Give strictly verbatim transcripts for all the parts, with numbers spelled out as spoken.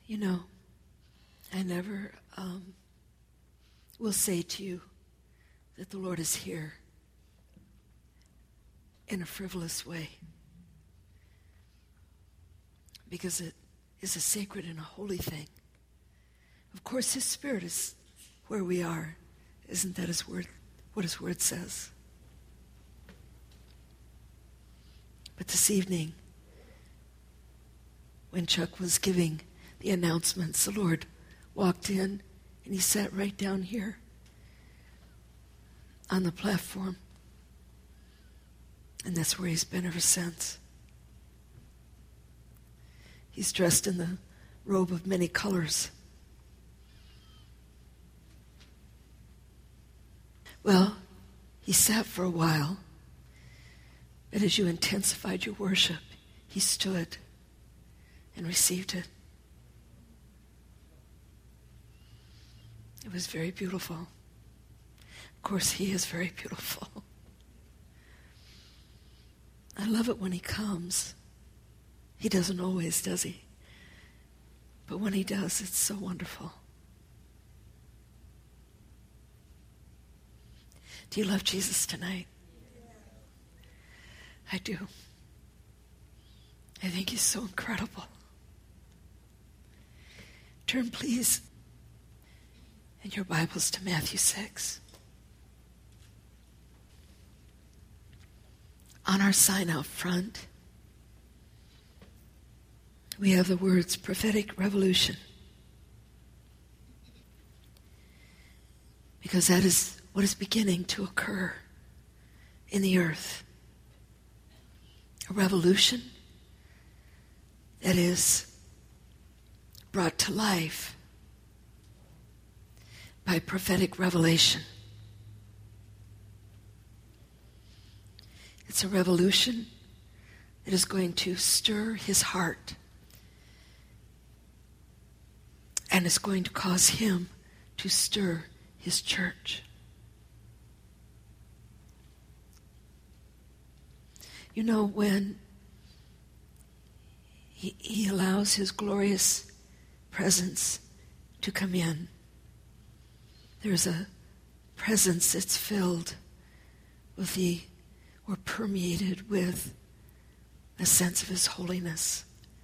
You know, I never um, will say to you that the Lord is here in a frivolous way, because it is a sacred and a holy thing. Of course, His Spirit is where we are. Isn't that His word? What His word says? But this evening, when Chuck was giving the announcements, the Lord walked in and He sat right down here on the platform. And that's where He's been ever since. He's dressed in the robe of many colors. Well, He sat for a while, but as you intensified your worship, He stood and received it. It was very beautiful. Of course, He is very beautiful. I love it when He comes. He doesn't always, does He? But when He does, it's so wonderful. Do you love Jesus tonight? I do. I think He's so incredible. Turn, please, in your Bibles to Matthew six. On our sign out front, we have the words prophetic revolution. Because that is what is beginning to occur in the earth. A revolution that is brought to life by prophetic revelation. It's a revolution that is going to stir His heart and is going to cause Him to stir His church. You know, when he, he allows His glorious presence to come in, there's a presence that's filled with the, or permeated with a sense of His holiness.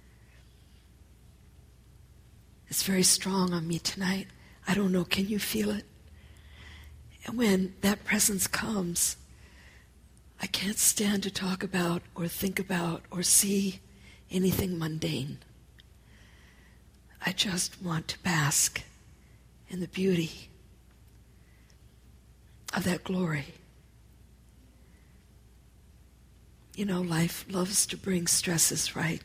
It's very strong on me tonight. I don't know, can you feel it? And when that presence comes, I can't stand to talk about or think about or see anything mundane. I just want to bask in the beauty of that glory. You know, life loves to bring stresses, right?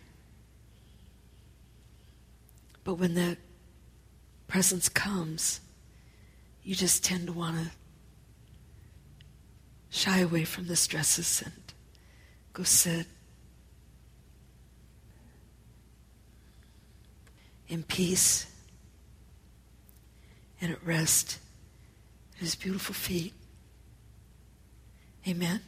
But when that presence comes, you just tend to want to shy away from the stresses and go sit in peace and at rest at His beautiful feet. Amen?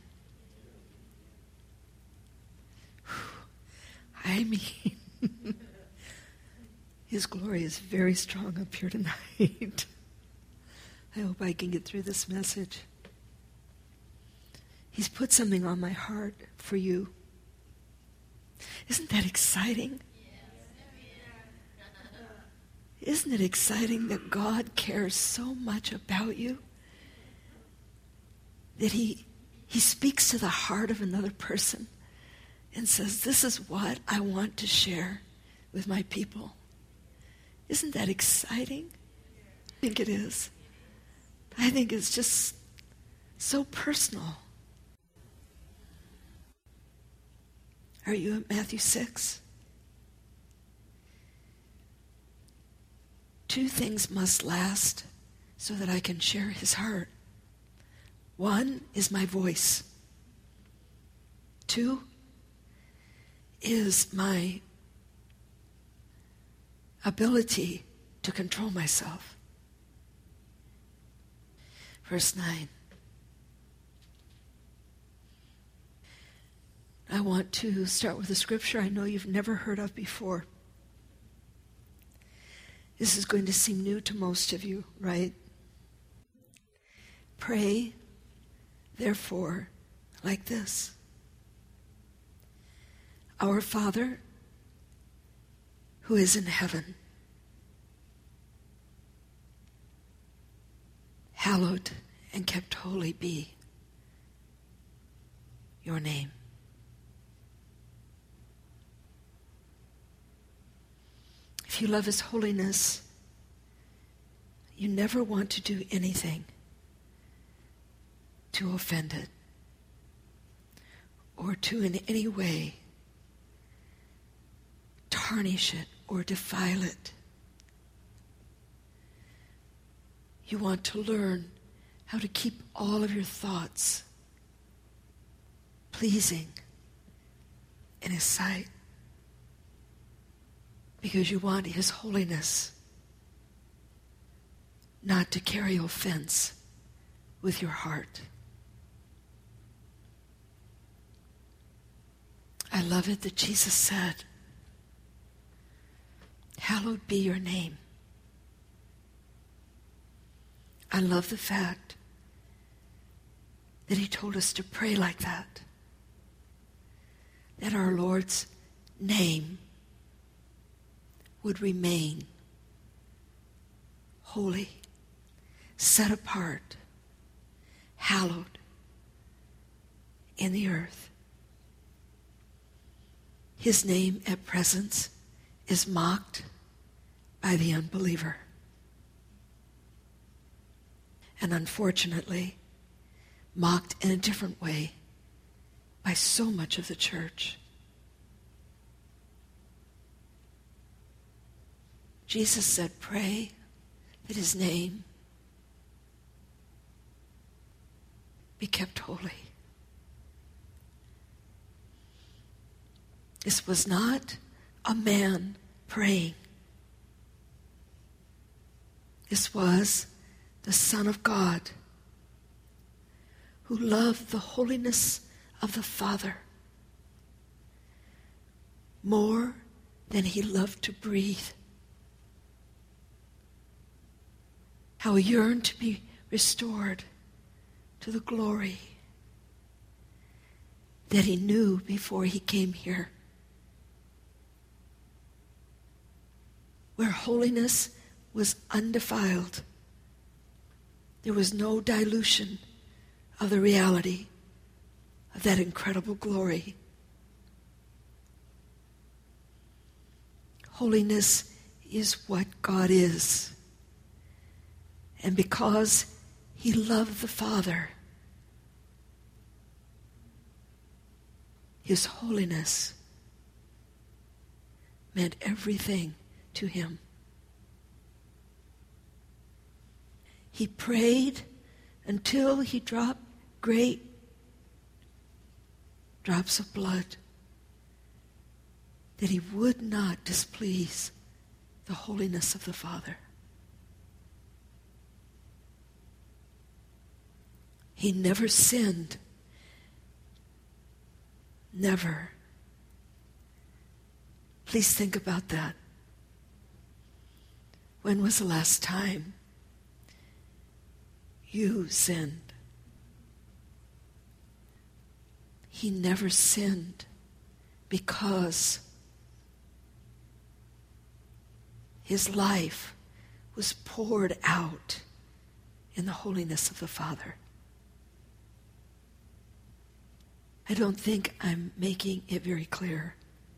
I mean, His glory is very strong up here tonight. I hope I can get through this message. He's put something on my heart for you. Isn't that exciting? Isn't it exciting that God cares so much about you? That he, he speaks to the heart of another person and says, this is what I want to share with my people. Isn't that exciting? I think it is. I think it's just so personal. Are you at Matthew six? Two things must last so that I can share His heart. One is my voice. Two is my ability to control myself. Verse nine. I want to start with a scripture I know you've never heard of before. This is going to seem new to most of you, right? Pray, therefore, like this. Our Father, who is in heaven, hallowed and kept holy be your name. If you love his holiness, you never want to do anything to offend it or to in any way tarnish it or defile it. You want to learn how to keep all of your thoughts pleasing in his sight, because you want his holiness not to carry offense with your heart. I love it that Jesus said, hallowed be your name. I love the fact that he told us to pray like that, that our Lord's name would remain holy, set apart, hallowed in the earth. His name at present is mocked by the unbeliever. And unfortunately, mocked in a different way by so much of the church. Jesus said, pray that his name be kept holy. This was not a man praying. This was the Son of God, who loved the holiness of the Father more than he loved to breathe. How he yearned to be restored to the glory that he knew before he came here, where holiness was undefiled. There was no dilution of the reality of that incredible glory. Holiness is what God is. And because he loved the Father, his holiness meant everything to him. He prayed until he dropped great drops of blood, that he would not displease the holiness of the Father. He never sinned. Never. Please think about that. When was the last time you sinned? He never sinned because his life was poured out in the holiness of the Father. I don't think I'm making it very clear.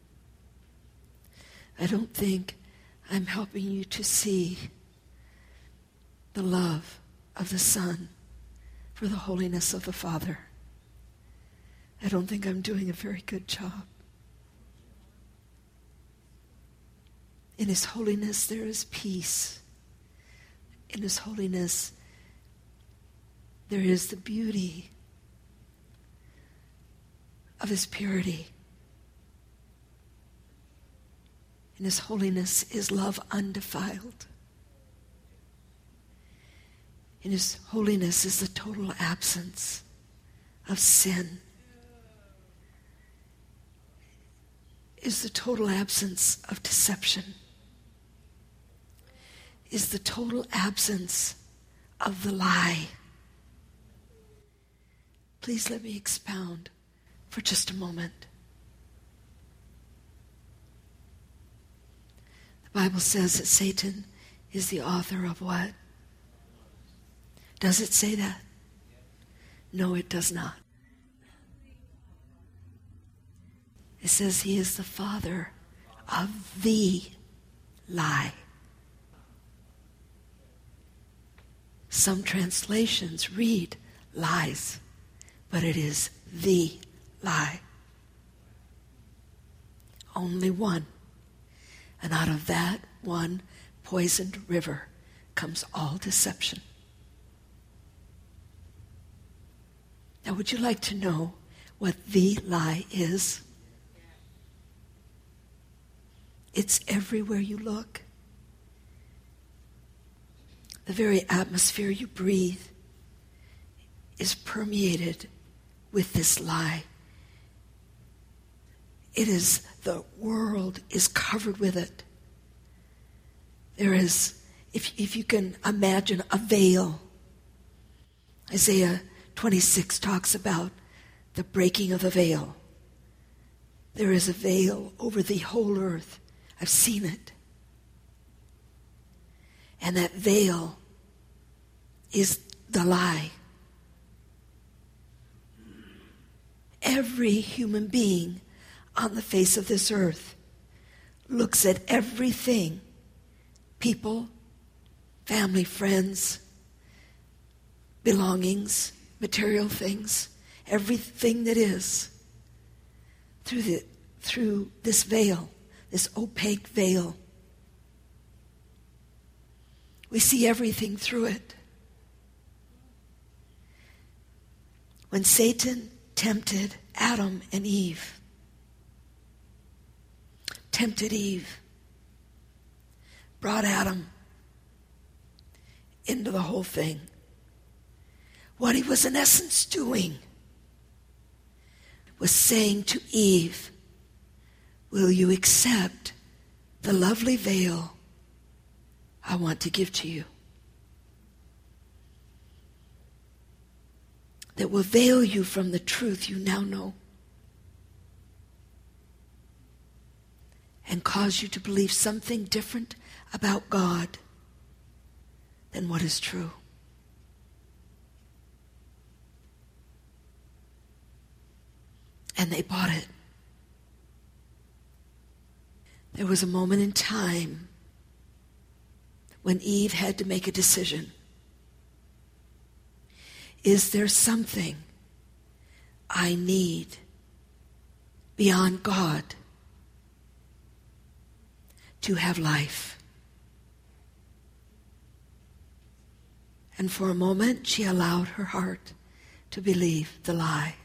I don't think I'm helping you to see the love of the Son for the holiness of the Father. I don't think I'm doing a very good job. In his holiness there is peace. In his holiness there is the beauty of his purity. In his holiness is love undefiled. In his holiness is the total absence of sin. Is the total absence of deception. is the total absence of the lie. Please let me expound for just a moment. The Bible says that Satan is the author of what? Does it say that? No, it does not. It says he is the father of the lie. Some translations read lies, but it is the lie. Only one. And out of that one poisoned river comes all deception. Now, would you like to know what the lie is? It's everywhere you look. The very atmosphere you breathe is permeated with this lie. It is, the world is covered with it. There is, if, if you can imagine a veil. Isaiah twenty-six talks about the breaking of the veil. There is a veil over the whole earth. I've seen it. And that veil is the lie. Every human being on the face of this earth looks at everything, people, family, friends, belongings, material things, everything that is, through the through this veil, this opaque veil. We see everything through it. When Satan tempted Adam and Eve, tempted Eve, brought Adam into the whole thing, what he was in essence doing was saying to Eve, will you accept the lovely veil I want to give to you? That will veil you from the truth you now know and cause you to believe something different about God than what is true. And they bought it. There was a moment in time when Eve had to make a decision. Is there something I need beyond God to have life? And for a moment, she allowed her heart to believe the lie.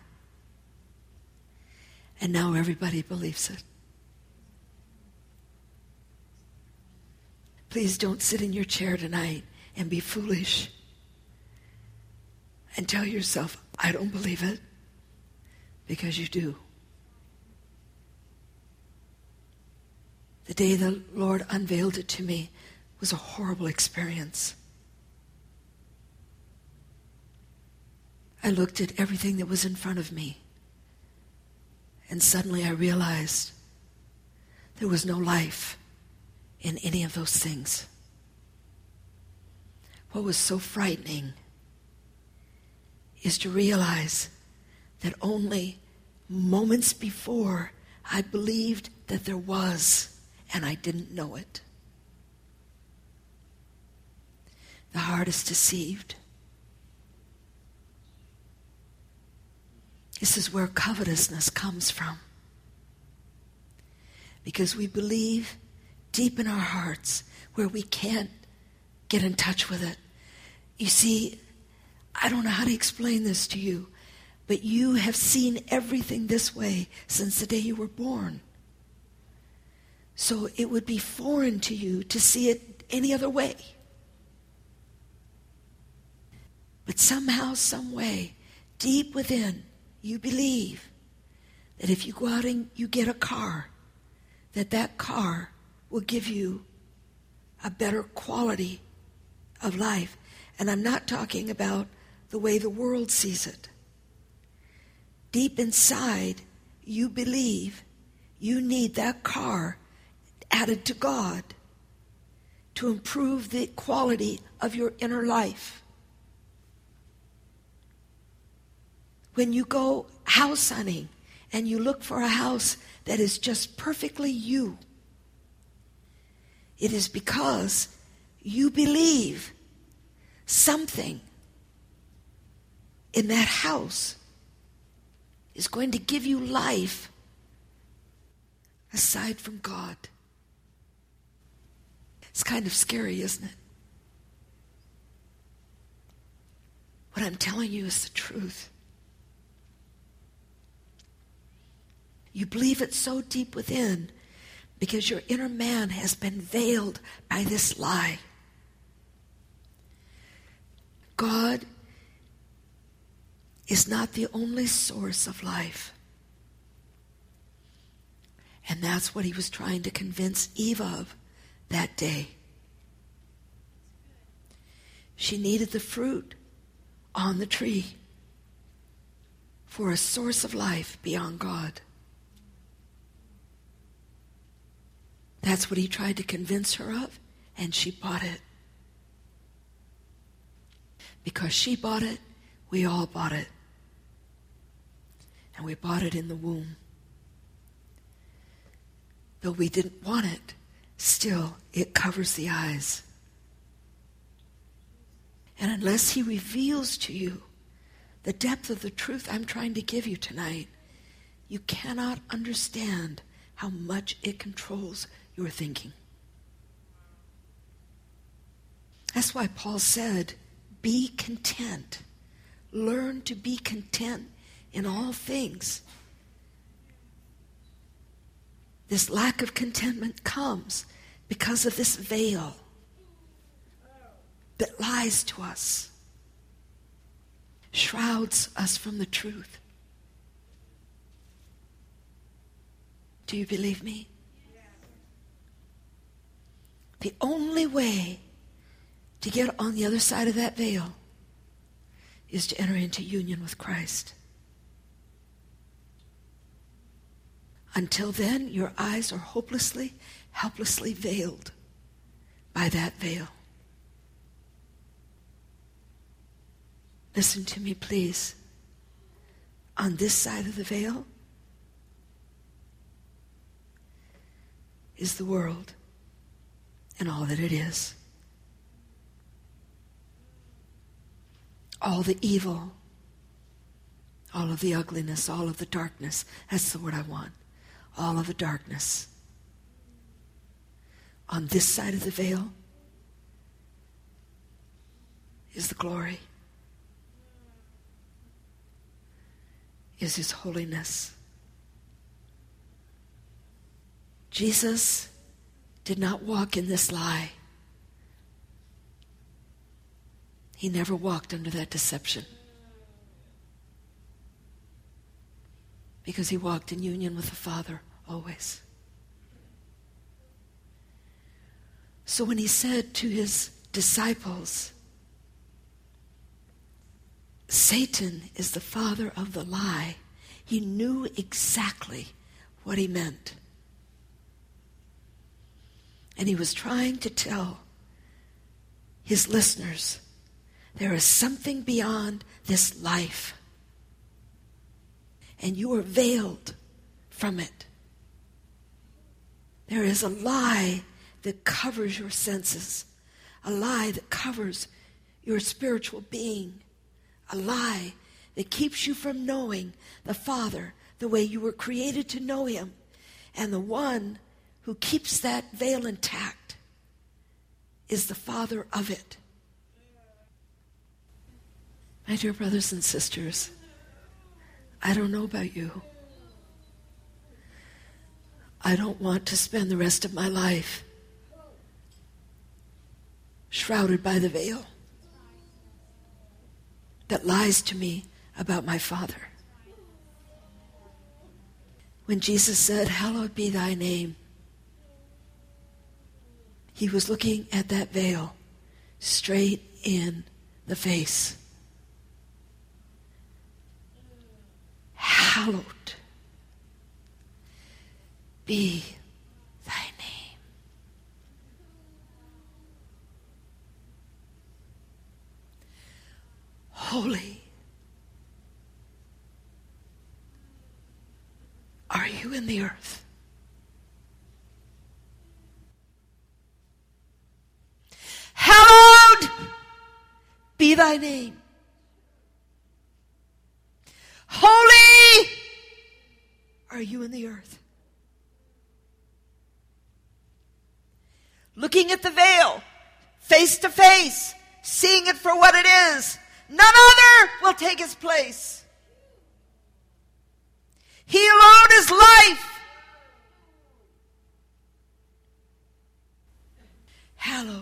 And now everybody believes it. Please don't sit in your chair tonight and be foolish and tell yourself, I don't believe it, because you do. The day the Lord unveiled it to me was a horrible experience. I looked at everything that was in front of me, and suddenly I realized there was no life in any of those things. What was so frightening is to realize that only moments before I believed that there was, and I didn't know it. The heart is deceived. This is where covetousness comes from. Because we believe deep in our hearts where we can't get in touch with it. You see, I don't know how to explain this to you, but you have seen everything this way since the day you were born. So it would be foreign to you to see it any other way. But somehow, some way, deep within, you believe that if you go out and you get a car, that that car will give you a better quality of life. And I'm not talking about the way the world sees it. Deep inside, you believe you need that car added to God to improve the quality of your inner life. When you go house hunting and you look for a house that is just perfectly you, it is because you believe something in that house is going to give you life aside from God. It's kind of scary, isn't it? What I'm telling you is the truth. You believe it so deep within because your inner man has been veiled by this lie. God is not the only source of life. And that's what he was trying to convince Eve of that day. She needed the fruit on the tree for a source of life beyond God. That's what he tried to convince her of, and she bought it. Because she bought it, we all bought it. And we bought it in the womb. Though we didn't want it, still it covers the eyes. And unless he reveals to you the depth of the truth I'm trying to give you tonight, you cannot understand how much it controls your thinking. That's why Paul said, be content. Learn to be content in all things. This lack of contentment comes because of this veil that lies to us, shrouds us from the truth. Do you believe me? The only way to get on the other side of that veil is to enter into union with Christ. Until then, your eyes are hopelessly, helplessly veiled by that veil. Listen to me, please. On this side of the veil is the world and all that it is. All the evil, all of the ugliness, all of the darkness. That's the word I want. All of the darkness. On this side of the veil is the glory, is his holiness. Jesus did not walk in this lie. He never walked under that deception. Because he walked in union with the Father always. So when he said to his disciples, Satan is the father of the lie, he knew exactly what he meant. And he was trying to tell his listeners, there is something beyond this life. And you are veiled from it. There is a lie that covers your senses, a lie that covers your spiritual being, a lie that keeps you from knowing the Father the way you were created to know him. And the one who keeps that veil intact is the Father of it. My dear brothers and sisters, I don't know about you. I don't want to spend the rest of my life shrouded by the veil that lies to me about my Father. When Jesus said, hallowed be thy name, He was looking at that veil straight in the face. Hallowed be thy name. Holy are you in the earth. Hallowed be thy name. Holy are you in the earth. Looking at the veil, face to face, seeing it for what it is. None other will take his place. He alone is life. Hallowed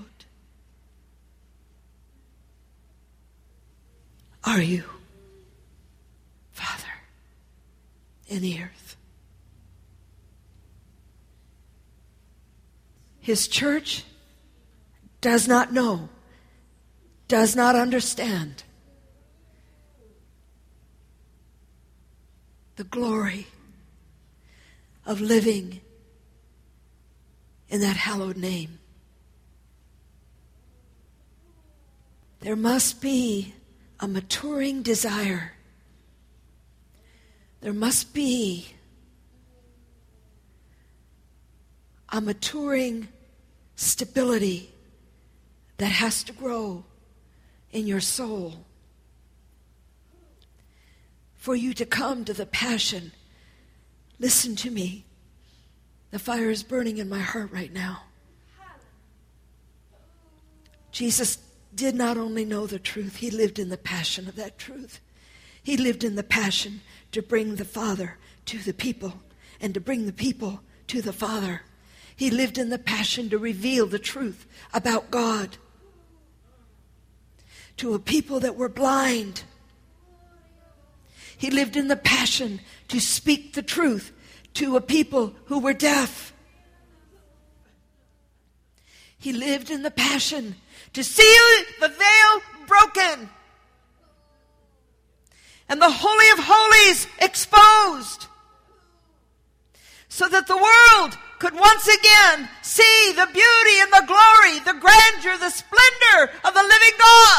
are you, Father, in the earth. His church does not know, does not understand the glory of living in that hallowed name. There must be a maturing desire. There must be a maturing stability that has to grow in your soul for you to come to the passion. Listen to me. The fire is burning in my heart right now. Jesus did not only know the truth, he lived in the passion of that truth. He lived in the passion to bring the Father to the people and to bring the people to the Father. He lived in the passion to reveal the truth about God to a people that were blind. He lived in the passion to speak the truth to a people who were deaf. He lived in the passion to see the veil broken and the Holy of Holies exposed, so that the world could once again see the beauty and the glory, the grandeur, the splendor of the living God.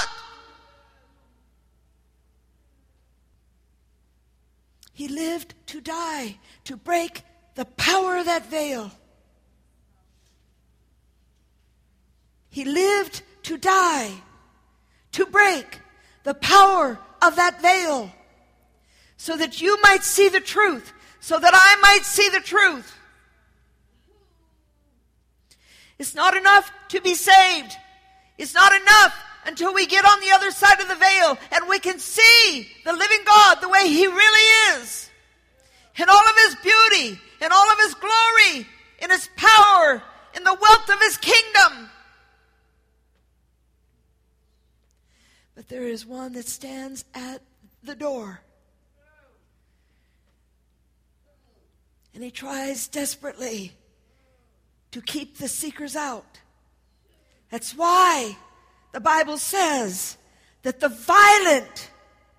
He lived to die, to break the power of that veil. He lived to die, to break the power of that veil, so that you might see the truth, so that I might see the truth. It's not enough to be saved. It's not enough until we get on the other side of the veil and we can see the living God the way he really is, in all of his beauty, in all of his glory, in his power, in the wealth of his kingdom. But there is one that stands at the door, and he tries desperately to keep the seekers out. That's why the Bible says that the violent,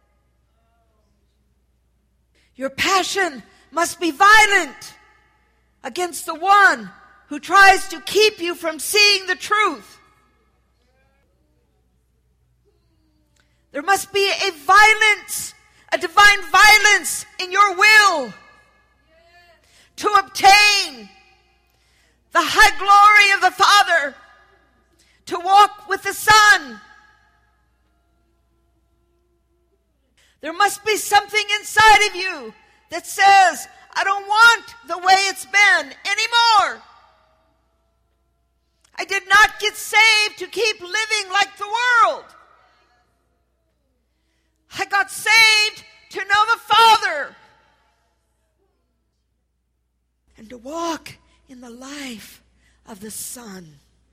your passion must be violent against the one who tries to keep you from seeing the truth. There must be a violence, a divine violence in your will to obtain the high glory of the Father, to walk with the Son. There must be something inside of you that says, I don't want the way it's been anymore. I did not get saved to keep living like the world. I got saved to know the Father and to walk in the life of the Son.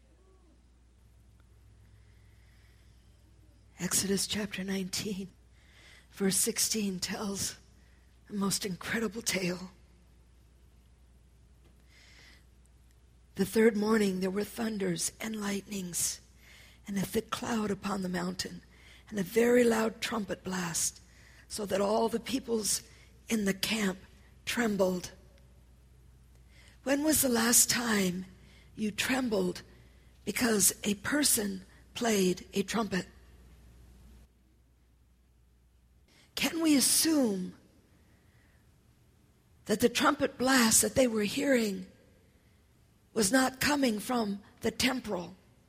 Exodus chapter nineteen, verse sixteen tells a most incredible tale. The third morning there were thunders and lightnings, and a thick cloud upon the mountain, and a very loud trumpet blast, so that all the peoples in the camp trembled. When was the last time you trembled because a person played a trumpet? Can we assume that the trumpet blast that they were hearing was not coming from the temporal,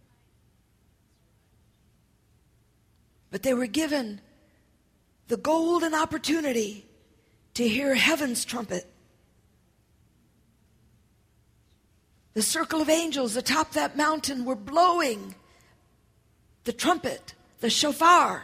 but they were given the golden opportunity to hear heaven's trumpet? The circle of angels atop that mountain were blowing the trumpet, the shofar,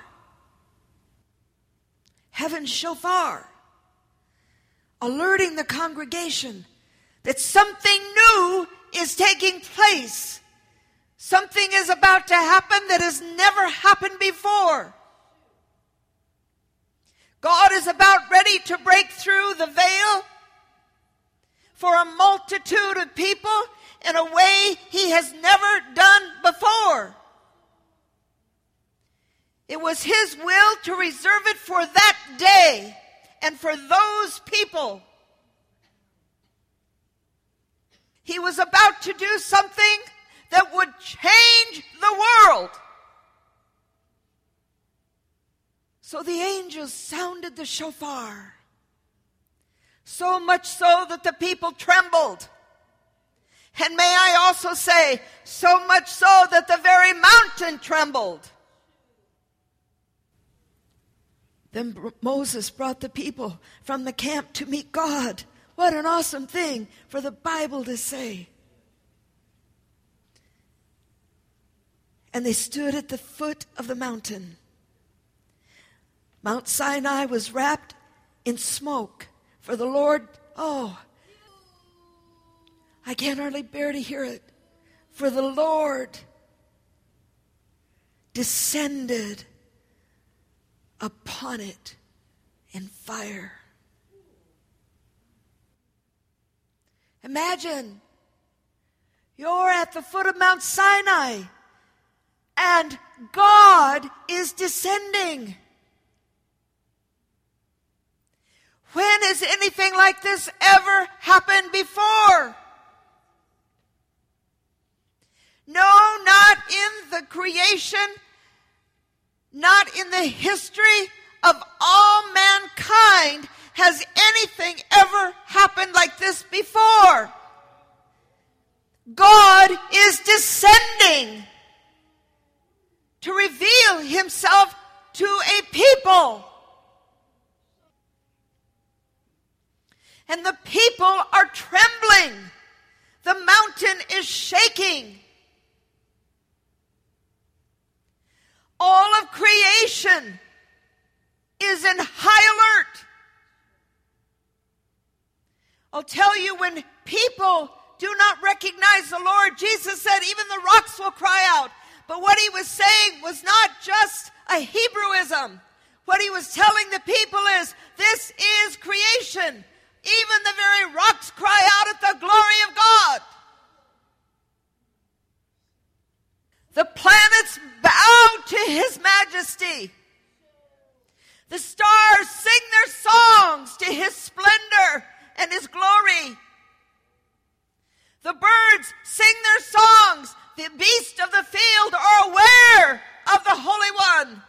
heaven's shofar, alerting the congregation that something new is taking place. Something is about to happen that has never happened before. God is about ready to break through the veil for a multitude of people in a way he has never done before. It was his will to reserve it for that day and for those people. He was about to do something that would change the world. So the angels sounded the shofar, so much so that the people trembled. And may I also say, so much so that the very mountain trembled. Then Moses brought the people from the camp to meet God. What an awesome thing for the Bible to say. And they stood at the foot of the mountain. Mount Sinai was wrapped in smoke, for the Lord, oh, I can't hardly bear to hear it. For the Lord descended upon it in fire. Imagine you're at the foot of Mount Sinai and God is descending. When has anything like this ever happened before? No, not in the creation, not in the history of all mankind has anything ever happened like this before. God is descending to reveal himself to a people. And the people are trembling. The mountain is shaking. All of creation is in high alert. I'll tell you, when people do not recognize the Lord, Jesus said even the rocks will cry out. But what he was saying was not just a Hebrewism. What he was telling the people is, this is creation. Even the very rocks cry out at the glory of God. The planets bow to his majesty. The stars sing their songs to his splendor and his glory. The birds sing their songs. The beasts of the field are aware of the Holy One.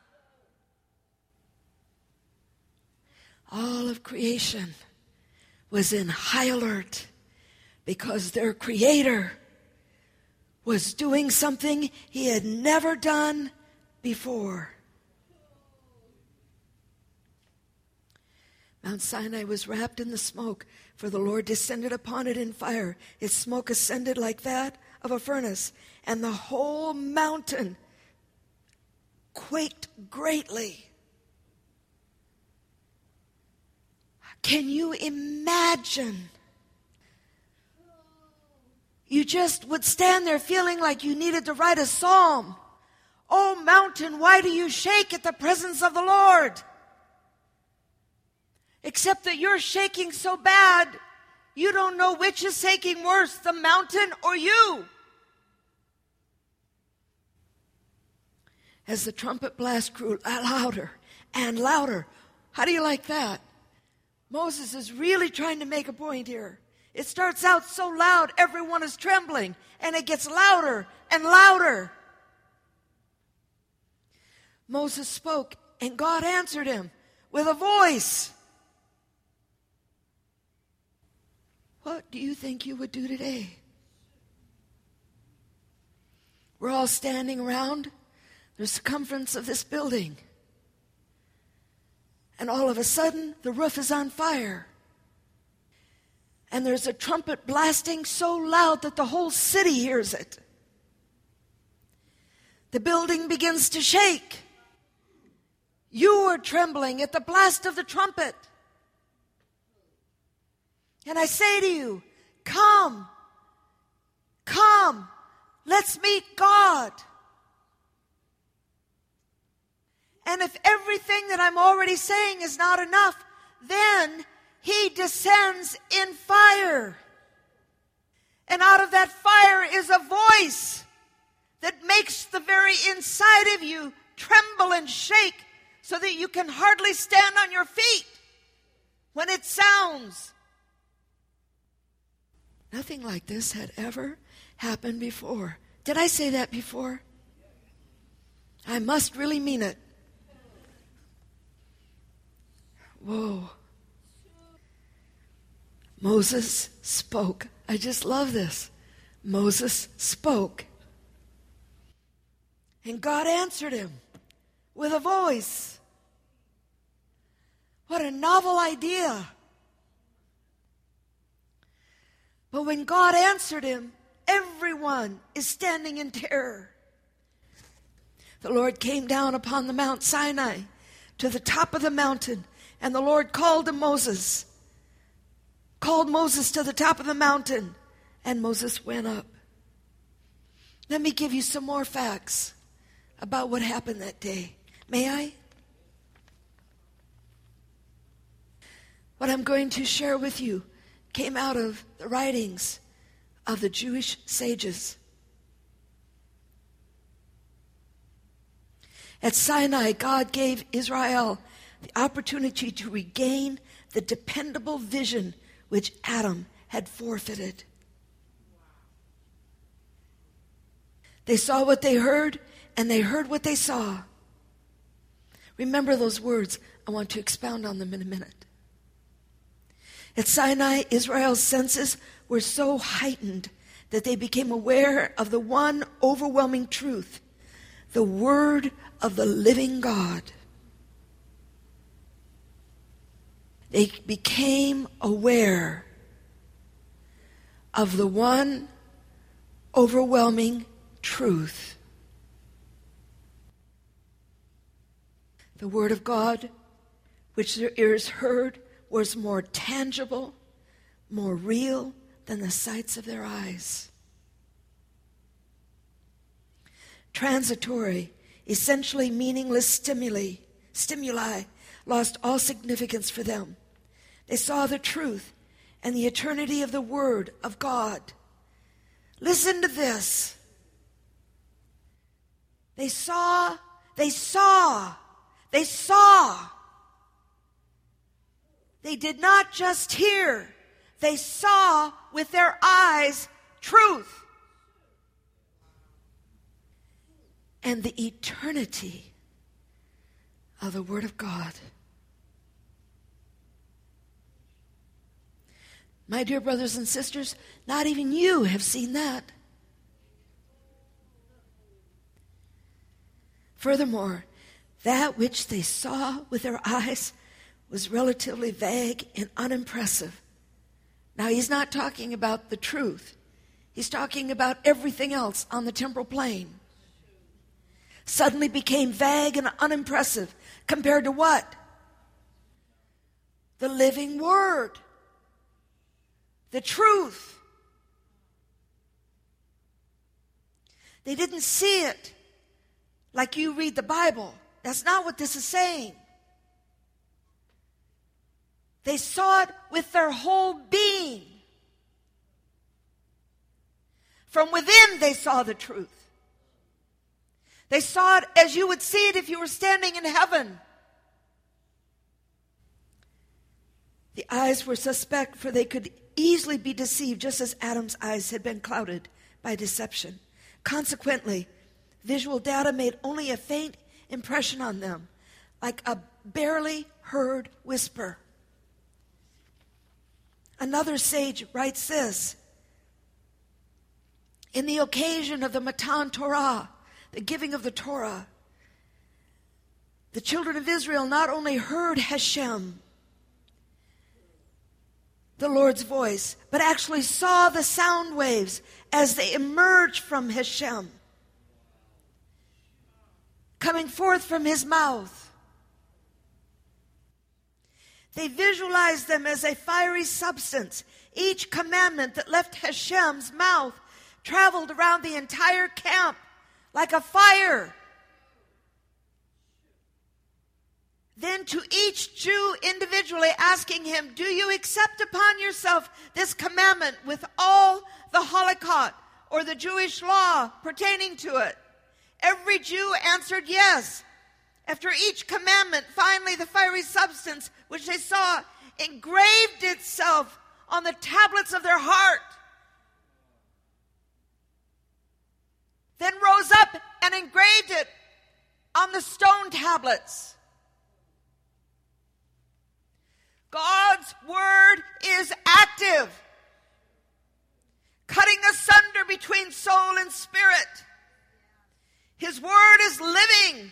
All of creation was in high alert because their Creator was doing something he had never done before. Mount Sinai was wrapped in the smoke, for the Lord descended upon it in fire. Its smoke ascended like that of a furnace, and the whole mountain quaked greatly. Can you imagine? You just would stand there feeling like you needed to write a psalm. Oh, mountain, why do you shake at the presence of the Lord? Except that you're shaking so bad, You don't know which is shaking worse, the mountain or you. As the trumpet blast grew louder and louder. How do you like that? Moses is really trying to make a point here. It starts out so loud, everyone is trembling, and it gets louder and louder. Moses spoke, and God answered him with a voice. What do you think you would do today? We're all standing around the circumference of this building. And all of a sudden, the roof is on fire. And there's a trumpet blasting so loud that the whole city hears it. The building begins to shake. You are trembling at the blast of the trumpet. And I say to you, come, come, let's meet God. And if everything that I'm already saying is not enough, then he descends in fire. And out of that fire is a voice that makes the very inside of you tremble and shake so that you can hardly stand on your feet when it sounds. Nothing like this had ever happened before. Did I say that before? I must really mean it. Whoa. Moses spoke. I just love this. Moses spoke. And God answered him with a voice. What a novel idea. But when God answered him, everyone is standing in terror. The Lord came down upon the Mount Sinai to the top of the mountain, and the Lord called to Moses, called Moses to the top of the mountain, and Moses went up. Let me give you some more facts about what happened that day. May I? What I'm going to share with you came out of the writings of the Jewish sages. At Sinai, God gave Israel the opportunity to regain the dependable vision which Adam had forfeited. They saw what they heard, and they heard what they saw. Remember those words. I want to expound on them in a minute. At Sinai, Israel's senses were so heightened that they became aware of the one overwhelming truth, the word of the living God. They became aware of the one overwhelming truth. The word of God, which their ears heard, was more tangible, more real than the sights of their eyes. Transitory, essentially meaningless stimuli, stimuli lost all significance for them. They saw the truth and the eternity of the Word of God. Listen to this. They saw, they saw, they saw. They did not just hear, they saw with their eyes truth. And the eternity of the Word of God. My dear brothers and sisters, not even you have seen that. Furthermore, that which they saw with their eyes was relatively vague and unimpressive. Now, he's not talking about the truth. He's talking about everything else on the temporal plane. Suddenly became vague and unimpressive compared to what? The living Word. The truth. They didn't see it like you read the Bible. That's not what this is saying. They saw it with their whole being. From within they saw the truth. They saw it as you would see it if you were standing in heaven. The eyes were suspect, for they could easily be deceived, just as Adam's eyes had been clouded by deception. Consequently, visual data made only a faint impression on them, like a barely heard whisper. Another sage writes this: in the occasion of the Matan Torah, the giving of the Torah, the children of Israel not only heard Hashem, the Lord's voice, but actually saw the sound waves as they emerged from Hashem, coming forth from his mouth. They visualized them as a fiery substance. Each commandment that left Hashem's mouth traveled around the entire camp like a fire. Then to each Jew individually asking him, do you accept upon yourself this commandment with all the halakot, or the Jewish law pertaining to it? Every Jew answered yes. After each commandment, finally the fiery substance which they saw engraved itself on the tablets of their heart, then rose up and engraved it on the stone tablets. God's word is active, cutting asunder between soul and spirit. His word is living.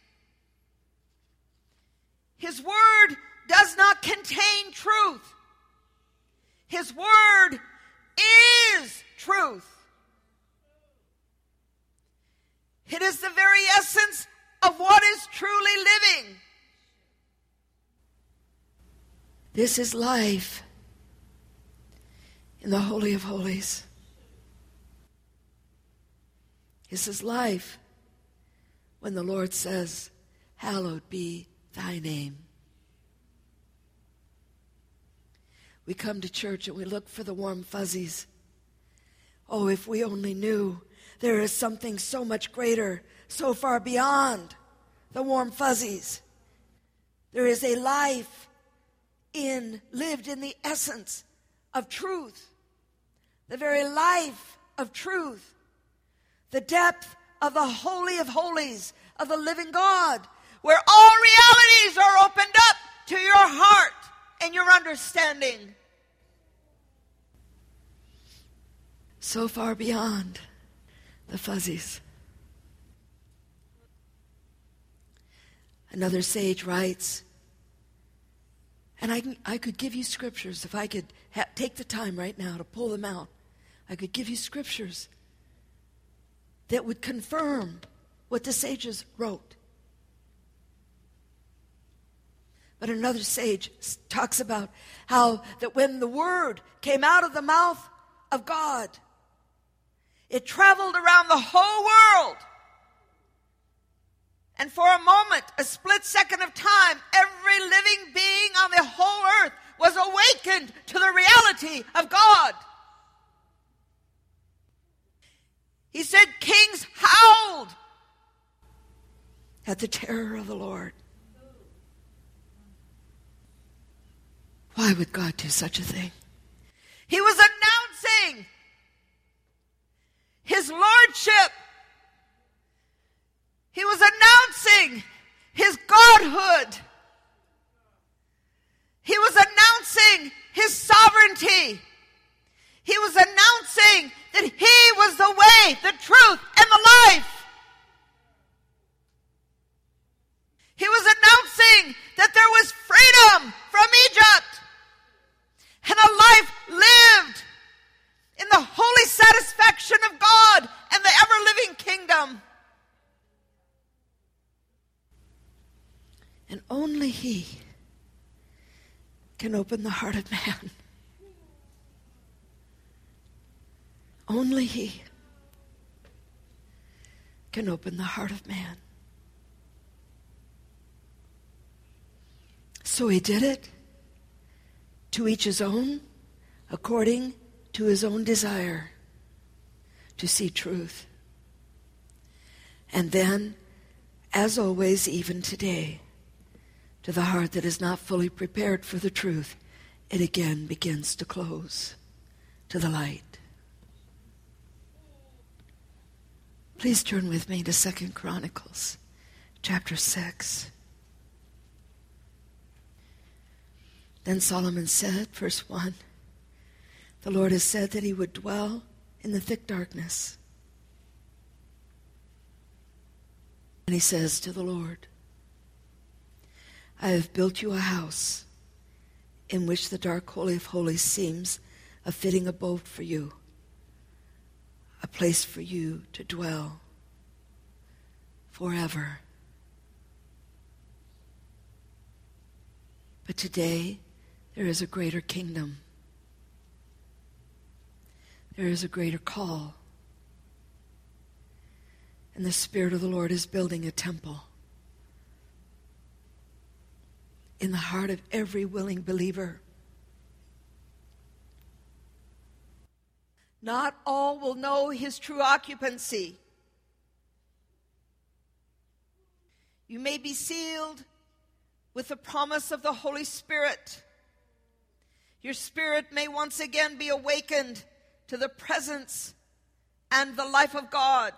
His word does not contain truth. His word is truth. It is the very essence of what is truly living. This is life in the Holy of Holies. This is life when the Lord says, hallowed be thy name. We come to church and we look for the warm fuzzies. Oh, if we only knew there is something so much greater, so far beyond the warm fuzzies. There is a life in, lived in the essence of truth, the very life of truth, the depth of the Holy of Holies of the living God, where all realities are opened up to your heart and your understanding. So far beyond the fuzzies. Another sage writes, and I, can, I could give you scriptures if I could ha- take the time right now to pull them out. I could give you scriptures that would confirm what the sages wrote. But another sage talks about how that when the word came out of the mouth of God, it traveled around the whole world. And for a moment, a split second of time, every living being on the whole earth was awakened to the reality of God. He said, kings howled at the terror of the Lord. Why would God do such a thing? He was announcing his lordship. He was announcing his godhood. He was announcing his sovereignty. He was announcing that he was the way, the truth, and the life. He was announcing that there was freedom from Egypt and a life lived in the holy satisfaction of God and the ever-living kingdom. And only he can open the heart of man. Only he can open the heart of man. So he did it, to each his own, according to his own desire, to see truth. And then, as always, even today, to the heart that is not fully prepared for the truth, it again begins to close to the light. Please turn with me to Second Chronicles, chapter six. Then Solomon said, verse one, the Lord has said that he would dwell in the thick darkness. And he says to the Lord, I have built you a house in which the dark holy of holies seems a fitting abode for you, a place for you to dwell forever. But today, there is a greater kingdom. There is a greater call. And the Spirit of the Lord is building a temple in the heart of every willing believer. Not all will know his true occupancy. You may be sealed with the promise of the Holy Spirit. Your spirit may once again be awakened to the presence and the life of God.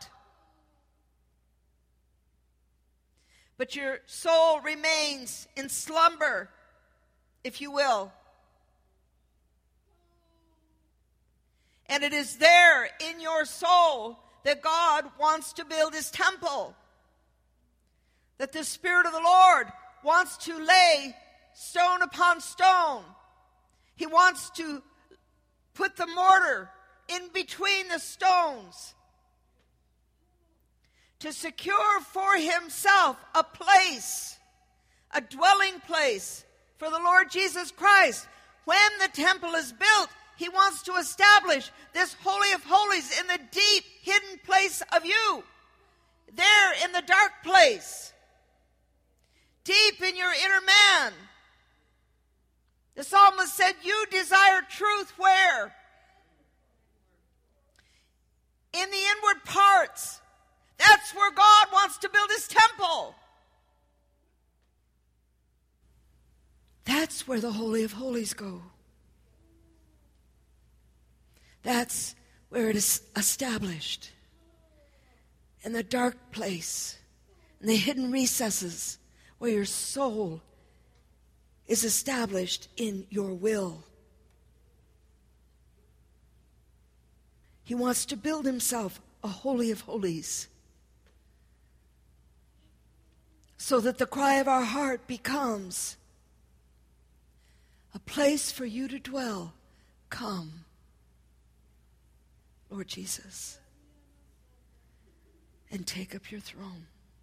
But your soul remains in slumber, if you will. And it is there in your soul that God wants to build his temple. That the Spirit of the Lord wants to lay stone upon stone. He wants to put the mortar in between the stones to secure for himself a place, a dwelling place for the Lord Jesus Christ. When the temple is built, he wants to establish this Holy of Holies in the deep, hidden place of you. There in the dark place. Deep in your inner man. The psalmist said, you desire truth where? In the inward parts. That's where God wants to build his temple. That's where the Holy of Holies go. That's where it is established. In the dark place, in the hidden recesses, where your soul is established in your will. He wants to build himself a Holy of Holies, so that the cry of our heart becomes a place for you to dwell. Come, Lord Jesus, and take up your throne.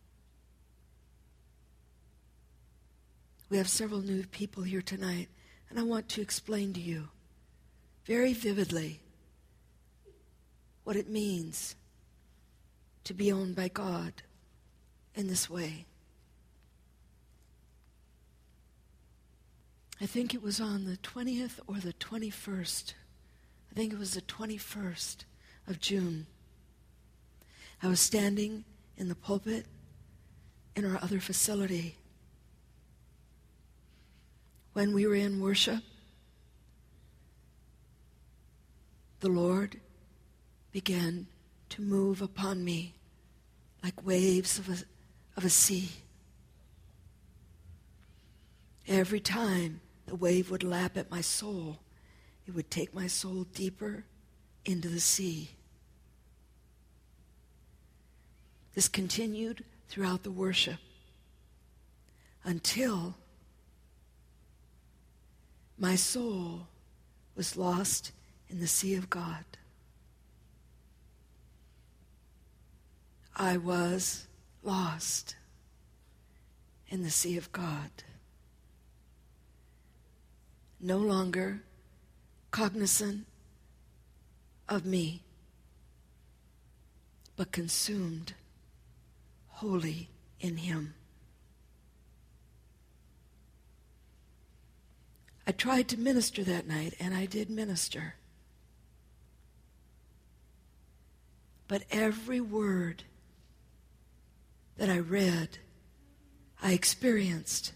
We have several new people here tonight, and I want to explain to you very vividly what it means to be owned by God in this way. I think it was on the twentieth or the twenty-first. I think it was the twenty-first of June. I was standing in the pulpit in our other facility when we were in worship. The Lord began to move upon me like waves of a, of a sea. Every time the wave would lap at my soul, it would take my soul deeper into the sea. This continued throughout the worship until my soul was lost in the sea of God. I was lost in the sea of God. No longer cognizant of me, but consumed wholly in him. I tried to minister that night, and I did minister. But every word that I read, I experienced.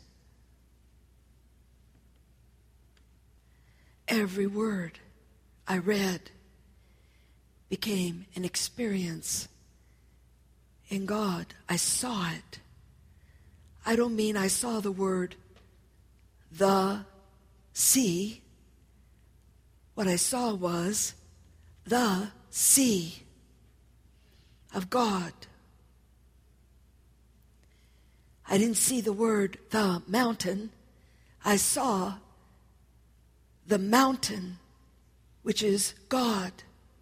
Every word I read became an experience in God. I saw it. I don't mean I saw the word the sea. What I saw was the sea of God. I didn't see the word the mountain. I saw the mountain, which is God.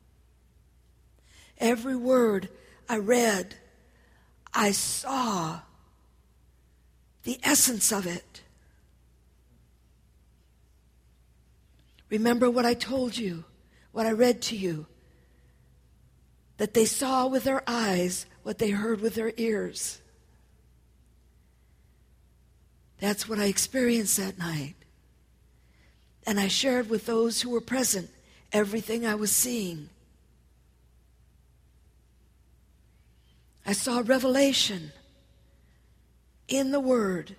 Every word I read, I saw the essence of it. Remember what I told you, what I read to you, that they saw with their eyes what they heard with their ears. That's what I experienced that night. And I shared with those who were present everything I was seeing. I saw revelation in the Word,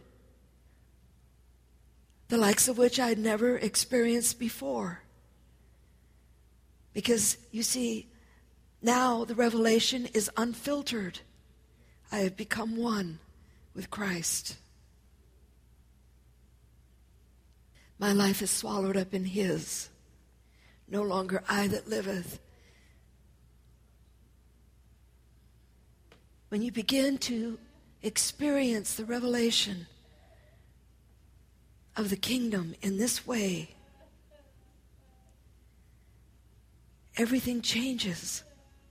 the likes of which I had never experienced before. Because, you see, now the revelation is unfiltered. I have become one with Christ. My life is swallowed up in His. No longer I that liveth. When you begin to experience the revelation of the kingdom in this way, everything changes.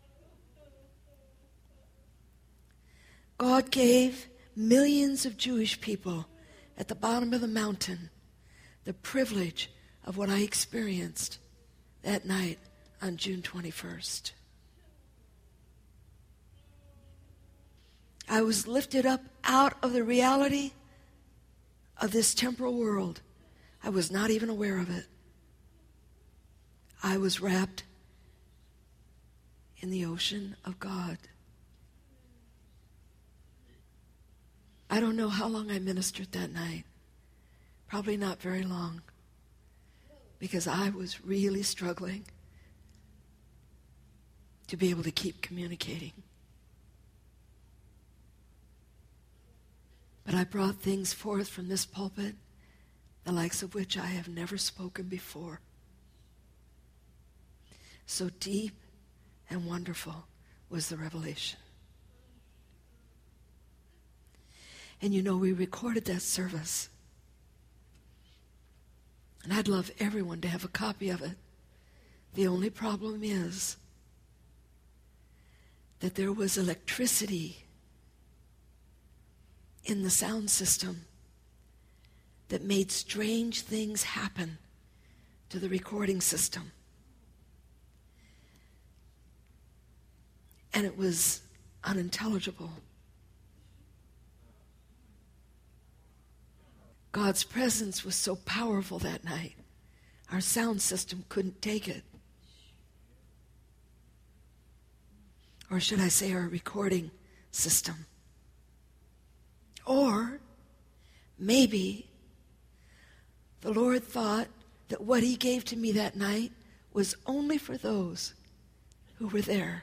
God gave millions of Jewish people at the bottom of the mountain the privilege of what I experienced that night on June twenty-first. I was lifted up out of the reality of this temporal world. I was not even aware of it. I was wrapped in the ocean of God. I don't know how long I ministered that night. Probably not very long, because I was really struggling to be able to keep communicating. But I brought things forth from this pulpit, the likes of which I have never spoken before. So deep and wonderful was the revelation. And you know, we recorded that service. And I'd love everyone to have a copy of it. The only problem is that there was electricity in the sound system that made strange things happen to the recording system. And it was unintelligible. God's presence was so powerful that night, our sound system couldn't take it. Or should I say our recording system. Or maybe the Lord thought that what He gave to me that night was only for those who were there.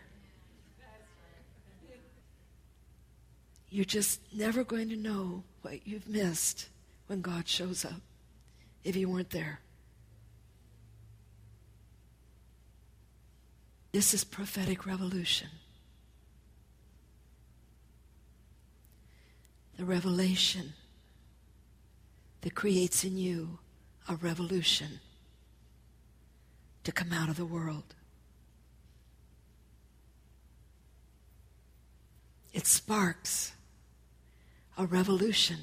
You're just never going to know what you've missed when God shows up if you weren't there. This is prophetic revolution. The revelation that creates in you a revolution to come out of the world. It sparks a revolution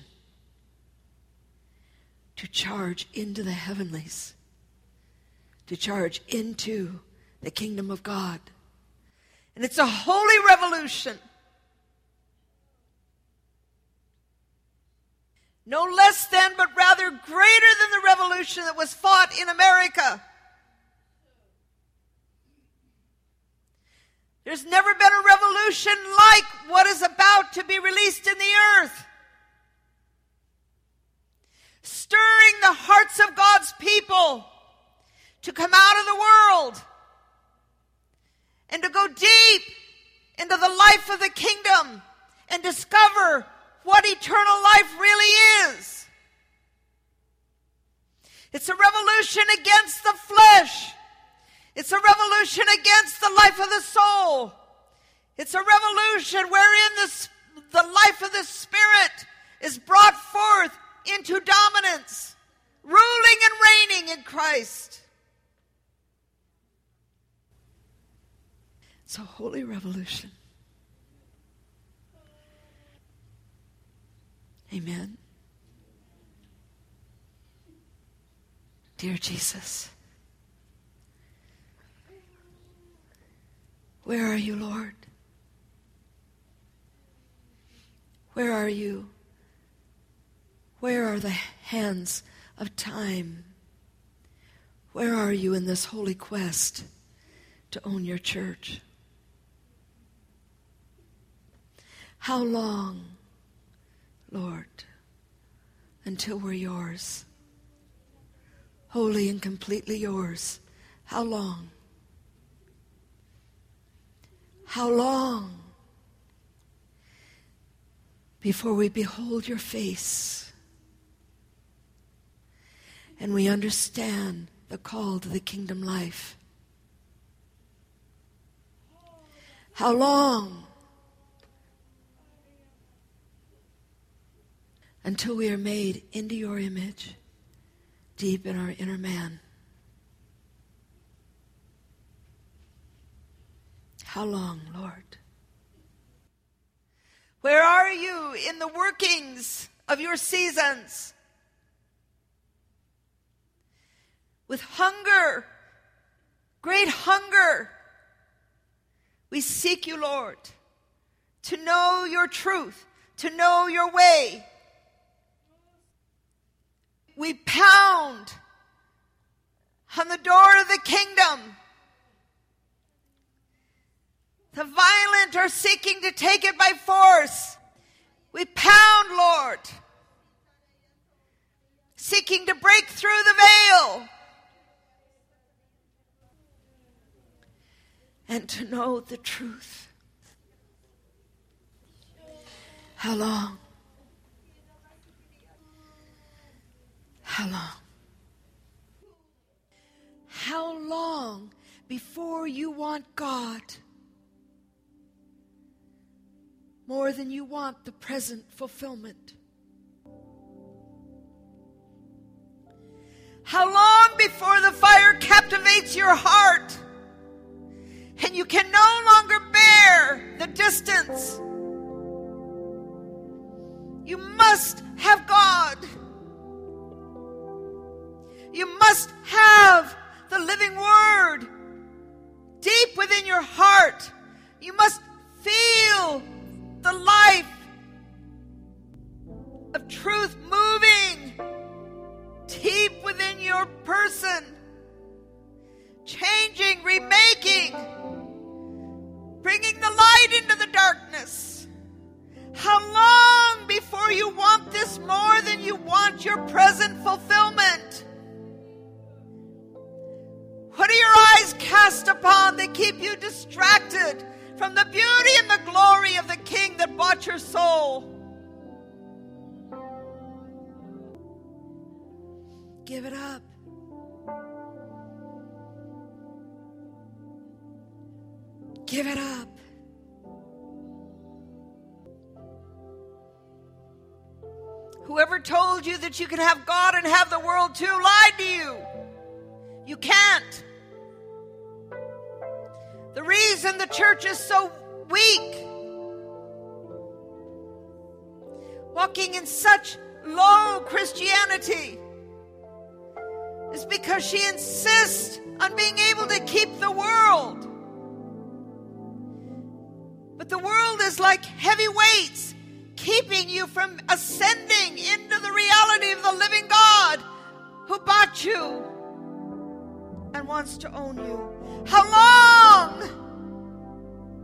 to charge into the heavenlies, to charge into the kingdom of God. And it's a holy revolution. No less than, but rather greater than the revolution that was fought in America. There's never been a revolution like what is about to be released in the earth. Stirring the hearts of God's people to come out of the world and to go deep into the life of the kingdom and discover what eternal life really is. It's a revolution against the flesh. It's a revolution against the life of the soul. It's a revolution wherein the, the life of the Spirit is brought forth into dominance, ruling and reigning in Christ. It's a holy revolution. Amen. Dear Jesus, where are you, Lord? Where are you? Where are the hands of time? Where are you in this holy quest to own your church? How long, Lord, until we're yours? Wholly and completely yours. How long? How long before we behold your face and we understand the call to the kingdom life? How long until we are made into your image deep in our inner man? How long, Lord? Where are you in the workings of your seasons? With hunger, great hunger, we seek you, Lord, to know your truth, to know your way. We pound on the door of the kingdom. The violent are seeking to take it by force. We pound, Lord, seeking to break through the veil and to know the truth. How long? How long? How long before you want God more than you want the present fulfillment? How long before the fire captivates your heart and you can no longer bear the distance? You must have God. You must have the living word deep within your heart. You must feel the life of truth moving deep within your person, changing, remaking, bringing the light into the darkness. How long before you want this more than you want your present fulfillment? What are your eyes cast upon that keep you distracted from the beauty and the glory of the King that bought your soul? Give it up. Give it up. Whoever told you that you can have God and have the world too lied to you. You can't. The reason the church is so weak, walking in such low Christianity, is because she insists on being able to keep the world. But the world is like heavy weights, keeping you from ascending into the reality of the living God who bought you and wants to own you. How long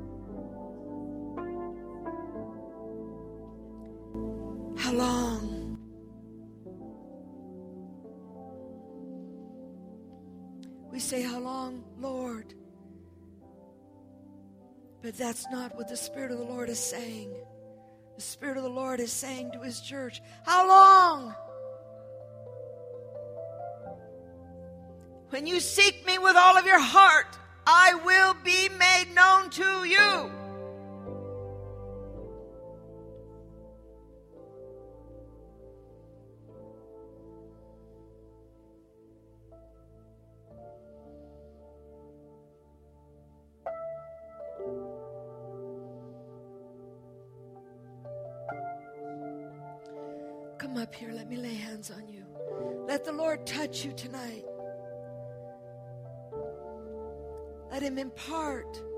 How long? We say, how long, Lord? But that's not what the Spirit of the Lord is saying. The Spirit of the Lord is saying to His church, how long? When you seek me with all of your heart, I will be made known to you. Come up here. Let me lay hands on you. Let the Lord touch you tonight. Let Him impart